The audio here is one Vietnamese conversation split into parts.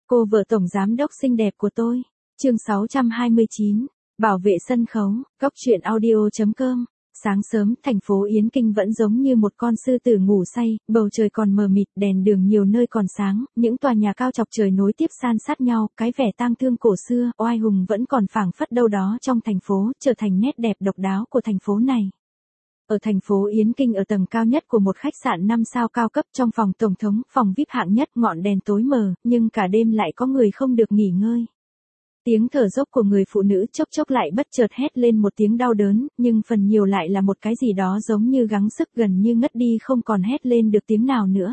Cô vợ tổng giám đốc xinh đẹp của tôi. Chương 629. Bảo vệ sân khấu. Góc truyện audio.com. Sáng sớm, thành phố Yến Kinh vẫn giống như một con sư tử ngủ say, bầu trời còn mờ mịt, đèn đường nhiều nơi còn sáng, những tòa nhà cao chọc trời nối tiếp san sát nhau, cái vẻ tang thương cổ xưa, oai hùng vẫn còn phảng phất đâu đó trong thành phố, trở thành nét đẹp độc đáo của thành phố này. Ở thành phố Yến Kinh, ở tầng cao nhất của một khách sạn 5 sao cao cấp, trong phòng tổng thống, phòng VIP hạng nhất, ngọn đèn tối mờ, nhưng cả đêm lại có người không được nghỉ ngơi. Tiếng thở dốc của người phụ nữ chốc chốc lại bất chợt hét lên một tiếng đau đớn, nhưng phần nhiều lại là một cái gì đó giống như gắng sức, gần như ngất đi, không còn hét lên được tiếng nào nữa.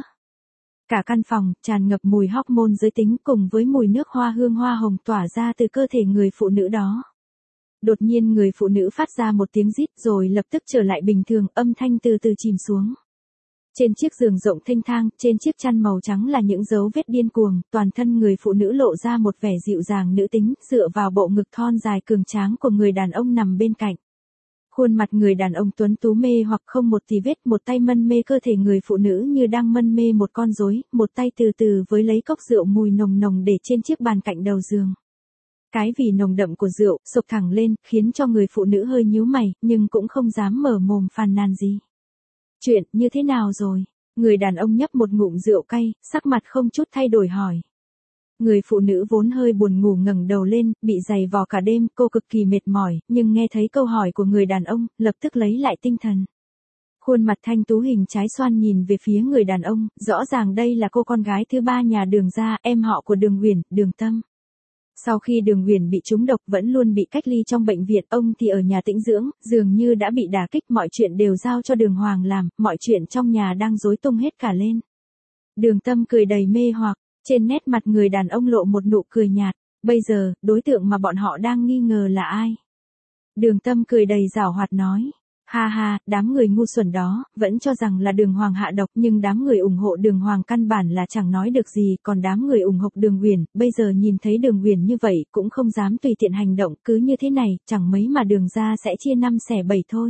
Cả căn phòng tràn ngập mùi hormone giới tính cùng với mùi nước hoa hương hoa hồng tỏa ra từ cơ thể người phụ nữ đó. Đột nhiên người phụ nữ phát ra một tiếng rít rồi lập tức trở lại bình thường, âm thanh từ từ chìm xuống. Trên chiếc giường rộng thênh thang, trên chiếc chăn màu trắng là những dấu vết điên cuồng, toàn thân người phụ nữ lộ ra một vẻ dịu dàng nữ tính, dựa vào bộ ngực thon dài cường tráng của người đàn ông nằm bên cạnh. Khuôn mặt người đàn ông tuấn tú mê hoặc không một tì vết, một tay mân mê cơ thể người phụ nữ như đang mân mê một con rối, một tay từ từ với lấy cốc rượu mùi nồng nồng để trên chiếc bàn cạnh đầu giường. Cái vị nồng đậm của rượu sộc thẳng lên, khiến cho người phụ nữ hơi nhíu mày, nhưng cũng không dám mở mồm phàn nàn gì. Chuyện như thế nào rồi? Người đàn ông nhấp một ngụm rượu cay, sắc mặt không chút thay đổi hỏi. Người phụ nữ vốn hơi buồn ngủ ngẩng đầu lên, bị giày vò cả đêm, cô cực kỳ mệt mỏi, nhưng nghe thấy câu hỏi của người đàn ông, lập tức lấy lại tinh thần. Khuôn mặt thanh tú hình trái xoan nhìn về phía người đàn ông, rõ ràng đây là cô con gái thứ ba nhà Đường gia, em họ của Đường Uyển, Đường Tâm. Sau khi Đường Uyển bị trúng độc vẫn luôn bị cách ly trong bệnh viện, ông thì ở nhà tĩnh dưỡng, dường như đã bị đả kích, mọi chuyện đều giao cho Đường Hoàng làm, mọi chuyện trong nhà đang rối tung hết cả lên. Đường Tâm cười đầy mê hoặc, trên nét mặt người đàn ông lộ một nụ cười nhạt, bây giờ, đối tượng mà bọn họ đang nghi ngờ là ai? Đường Tâm cười đầy giảo hoạt nói. Ha ha, đám người ngu xuẩn đó, vẫn cho rằng là Đường Hoàng hạ độc, nhưng đám người ủng hộ Đường Hoàng căn bản là chẳng nói được gì, còn đám người ủng hộ Đường Uyển, bây giờ nhìn thấy Đường Uyển như vậy, cũng không dám tùy tiện hành động, cứ như thế này, chẳng mấy mà Đường gia sẽ chia 5 xẻ 7 thôi.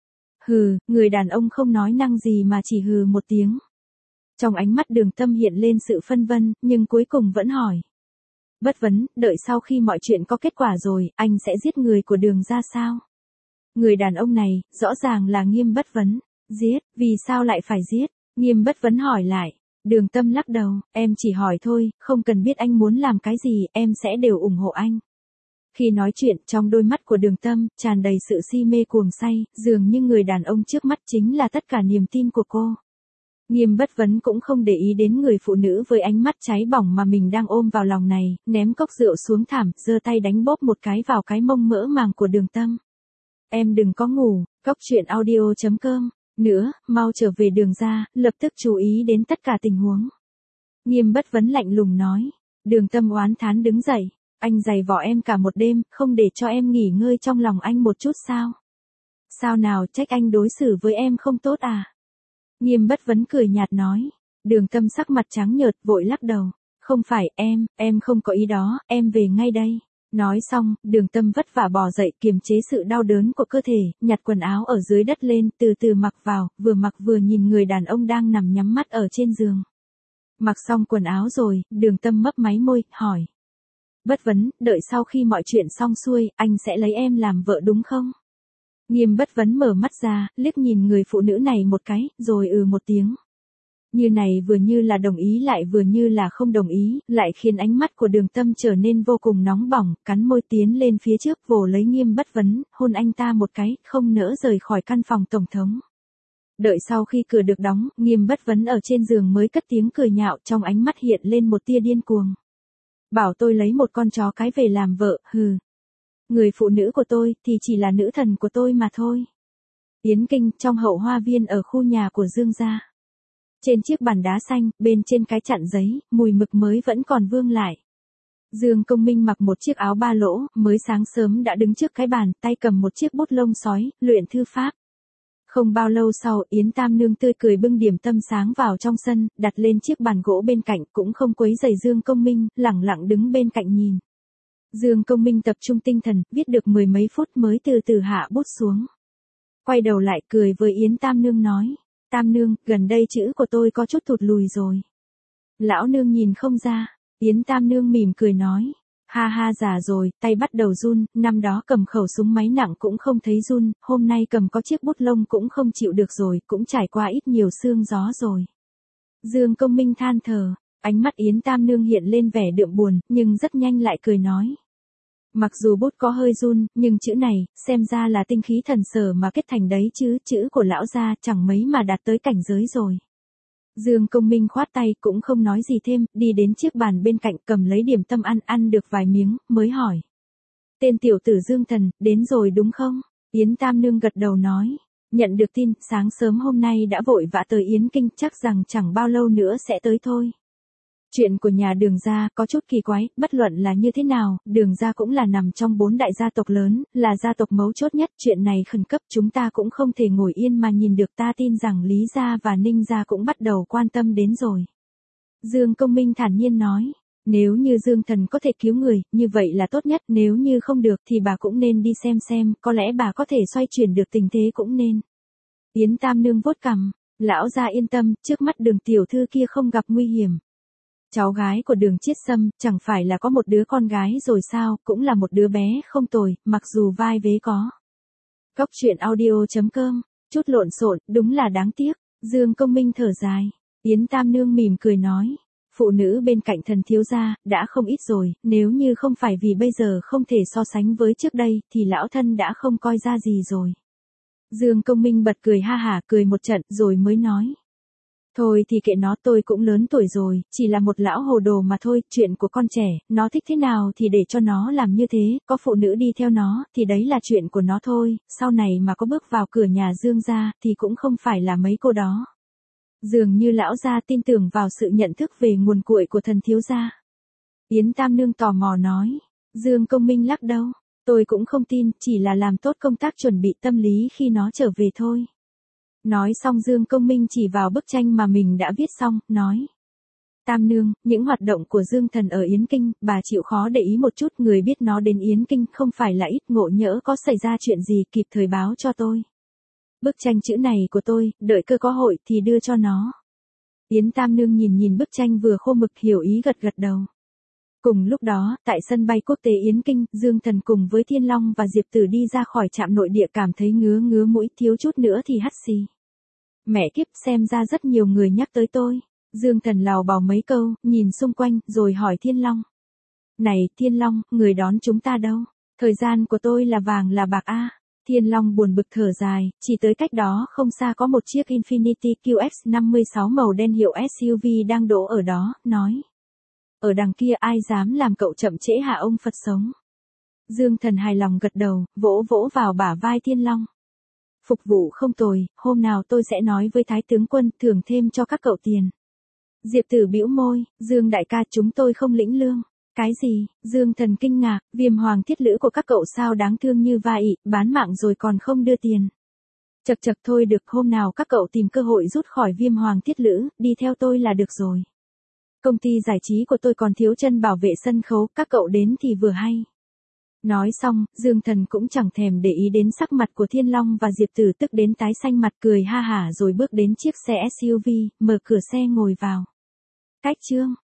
Hừ, người đàn ông không nói năng gì mà chỉ hừ một tiếng. Trong ánh mắt Đường Tâm hiện lên sự phân vân, nhưng cuối cùng vẫn hỏi. Bất vấn, đợi sau khi mọi chuyện có kết quả rồi, anh sẽ giết người của Đường gia sao? Người đàn ông này, rõ ràng là Nghiêm Bất Vấn. Giết, vì sao lại phải giết? Nghiêm Bất Vấn hỏi lại. Đường Tâm lắc đầu, em chỉ hỏi thôi, không cần biết anh muốn làm cái gì, em sẽ đều ủng hộ anh. Khi nói chuyện, trong đôi mắt của Đường Tâm, tràn đầy sự si mê cuồng say, dường như người đàn ông trước mắt chính là tất cả niềm tin của cô. Nghiêm Bất Vấn cũng không để ý đến người phụ nữ với ánh mắt cháy bỏng mà mình đang ôm vào lòng này, ném cốc rượu xuống thảm, giơ tay đánh bóp một cái vào cái mông mỡ màng của Đường Tâm. Em đừng có ngủ, góc truyện audio.com, nữa, mau trở về Đường gia, lập tức chú ý đến tất cả tình huống. Nghiêm Bất Vấn lạnh lùng nói. Đường Tâm oán thán đứng dậy, anh giày vò em cả một đêm, không để cho em nghỉ ngơi trong lòng anh một chút sao? Sao nào, trách anh đối xử với em không tốt à? Nghiêm Bất Vấn cười nhạt nói. Đường Tâm sắc mặt trắng nhợt vội lắc đầu. Không phải em không có ý đó, em về ngay đây. Nói xong, Đường Tâm vất vả bò dậy kiềm chế sự đau đớn của cơ thể, nhặt quần áo ở dưới đất lên, từ từ mặc vào, vừa mặc vừa nhìn người đàn ông đang nằm nhắm mắt ở trên giường. Mặc xong quần áo rồi, Đường Tâm mấp máy môi, hỏi. Bất Vấn, đợi sau khi mọi chuyện xong xuôi, anh sẽ lấy em làm vợ đúng không? Nghiêm Bất Vấn mở mắt ra, liếc nhìn người phụ nữ này một cái, rồi một tiếng. Như này vừa như là đồng ý lại vừa như là không đồng ý, lại khiến ánh mắt của Đường Tâm trở nên vô cùng nóng bỏng, cắn môi tiến lên phía trước vồ lấy Nghiêm Bất Vấn, hôn anh ta một cái, không nỡ rời khỏi căn phòng tổng thống. Đợi sau khi cửa được đóng, Nghiêm Bất Vấn ở trên giường mới cất tiếng cười nhạo, trong ánh mắt hiện lên một tia điên cuồng. Bảo tôi lấy một con chó cái về làm vợ, hừ. Người phụ nữ của tôi thì chỉ là nữ thần của tôi mà thôi. Yến Kinh, trong hậu hoa viên ở khu nhà của Dương gia. Trên chiếc bàn đá xanh, bên trên cái chặn giấy, mùi mực mới vẫn còn vương lại. Dương Công Minh mặc một chiếc áo ba lỗ, mới sáng sớm đã đứng trước cái bàn, tay cầm một chiếc bút lông sói, luyện thư pháp. Không bao lâu sau, Yến Tam Nương tươi cười bưng điểm tâm sáng vào trong sân, đặt lên chiếc bàn gỗ bên cạnh, cũng không quấy rầy Dương Công Minh, lẳng lặng đứng bên cạnh nhìn. Dương Công Minh tập trung tinh thần, viết được 10 mấy phút mới từ từ hạ bút xuống. Quay đầu lại cười với Yến Tam Nương nói. Tam Nương, gần đây chữ của tôi có chút thụt lùi rồi. Lão nương nhìn không ra. Yến Tam Nương mỉm cười nói. Ha ha già rồi, tay bắt đầu run, năm đó cầm khẩu súng máy nặng cũng không thấy run, hôm nay cầm có chiếc bút lông cũng không chịu được rồi, cũng trải qua ít nhiều sương gió rồi. Dương Công Minh than thở, ánh mắt Yến Tam Nương hiện lên vẻ đượm buồn, nhưng rất nhanh lại cười nói. Mặc dù bút có hơi run, nhưng chữ này, xem ra là tinh khí thần sở mà kết thành đấy chứ, chữ của lão gia chẳng mấy mà đạt tới cảnh giới rồi. Dương Công Minh khoát tay cũng không nói gì thêm, đi đến chiếc bàn bên cạnh cầm lấy điểm tâm ăn được vài miếng, mới hỏi. Tên tiểu tử Dương Thần, đến rồi đúng không? Yến Tam Nương gật đầu nói. Nhận được tin, sáng sớm hôm nay đã vội vã tới Yến Kinh, chắc rằng chẳng bao lâu nữa sẽ tới thôi. Chuyện của nhà Đường gia có chút kỳ quái, bất luận là như thế nào, Đường gia cũng là nằm trong 4 đại gia tộc lớn, là gia tộc mấu chốt nhất, chuyện này khẩn cấp chúng ta cũng không thể ngồi yên mà nhìn được, ta tin rằng Lý gia và Ninh gia cũng bắt đầu quan tâm đến rồi. Dương Công Minh thản nhiên nói, nếu như Dương Thần có thể cứu người, như vậy là tốt nhất, nếu như không được thì bà cũng nên đi xem, có lẽ bà có thể xoay chuyển được tình thế cũng nên. Yến Tam Nương vuốt cằm, lão gia yên tâm, trước mắt Đường tiểu thư kia không gặp nguy hiểm. Cháu gái của Đường Chiết Sâm, chẳng phải là có một đứa con gái rồi sao, cũng là một đứa bé không tồi, mặc dù vai vế có. Góc truyện audio.com, chút lộn xộn, đúng là đáng tiếc. Dương Công Minh thở dài. Yến Tam Nương mỉm cười nói. Phụ nữ bên cạnh thần thiếu gia, đã không ít rồi, nếu như không phải vì bây giờ không thể so sánh với trước đây, thì lão thân đã không coi ra gì rồi. Dương Công Minh bật cười ha hả, cười một trận, rồi mới nói. Thôi thì kệ nó, tôi cũng lớn tuổi rồi, chỉ là một lão hồ đồ mà thôi, chuyện của con trẻ, nó thích thế nào thì để cho nó làm như thế, có phụ nữ đi theo nó, thì đấy là chuyện của nó thôi, sau này mà có bước vào cửa nhà Dương gia, thì cũng không phải là mấy cô đó. Dường như lão gia tin tưởng vào sự nhận thức về nguồn cội của thần thiếu gia. Yến Tam Nương tò mò nói, Dương Công Minh lắc đầu, tôi cũng không tin, chỉ là làm tốt công tác chuẩn bị tâm lý khi nó trở về thôi. Nói xong Dương Công Minh chỉ vào bức tranh mà mình đã viết xong, nói. Tam Nương, những hoạt động của Dương Thần ở Yến Kinh, bà chịu khó để ý một chút, người biết nó đến Yến Kinh không phải là ít, ngộ nhỡ có xảy ra chuyện gì kịp thời báo cho tôi. Bức tranh chữ này của tôi, đợi cơ có hội thì đưa cho nó. Yến Tam Nương nhìn bức tranh vừa khô mực hiểu ý gật đầu. Cùng lúc đó, tại sân bay quốc tế Yến Kinh, Dương Thần cùng với Thiên Long và Diệp Tử đi ra khỏi trạm nội địa cảm thấy ngứa mũi, thiếu chút nữa thì hắt xì. Mẹ kiếp, xem ra rất nhiều người nhắc tới tôi. Dương Thần lào bảo mấy câu, nhìn xung quanh, rồi hỏi Thiên Long. Này, Thiên Long, người đón chúng ta đâu? Thời gian của tôi là vàng là bạc a. Thiên Long buồn bực thở dài, chỉ tới cách đó không xa có một chiếc Infiniti QX56 màu đen hiệu SUV đang đỗ ở đó, nói. Ở đằng kia ai dám làm cậu chậm trễ hả ông Phật sống? Dương Thần hài lòng gật đầu, vỗ vào bả vai Thiên Long. Phục vụ không tồi, hôm nào tôi sẽ nói với Thái tướng quân thưởng thêm cho các cậu tiền. Diệp Tử bĩu môi, Dương đại ca chúng tôi không lĩnh lương. Cái gì? Dương Thần kinh ngạc, Viêm Hoàng thiết lữ của các cậu sao đáng thương như vậy, bán mạng rồi còn không đưa tiền. Chật thôi được, hôm nào các cậu tìm cơ hội rút khỏi Viêm Hoàng thiết lữ, đi theo tôi là được rồi. Công ty giải trí của tôi còn thiếu chân bảo vệ sân khấu, các cậu đến thì vừa hay. Nói xong, Dương Thần cũng chẳng thèm để ý đến sắc mặt của Thiên Long và Diệp Tử, tức đến tái xanh mặt, cười ha hả rồi bước đến chiếc xe SUV, mở cửa xe ngồi vào. Cách chương